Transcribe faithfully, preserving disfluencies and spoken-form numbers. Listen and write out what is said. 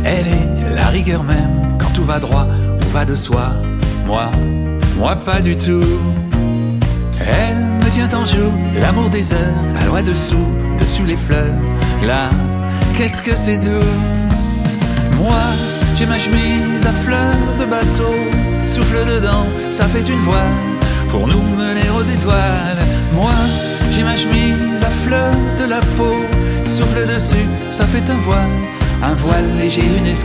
Elle est la rigueur même, quand tout va droit ou va de soi. Moi, moi pas du tout. Elle me tient en joue, l'amour des heures, à loi dessous, dessus les fleurs. Là, qu'est-ce que c'est doux. Moi, j'ai ma chemise à fleurs de bateau, souffle dedans, ça fait une voile pour nous mener aux étoiles. Moi, j'ai ma chemise à fleurs de la peau, souffle dessus, ça fait un voile, un voile léger, une escale.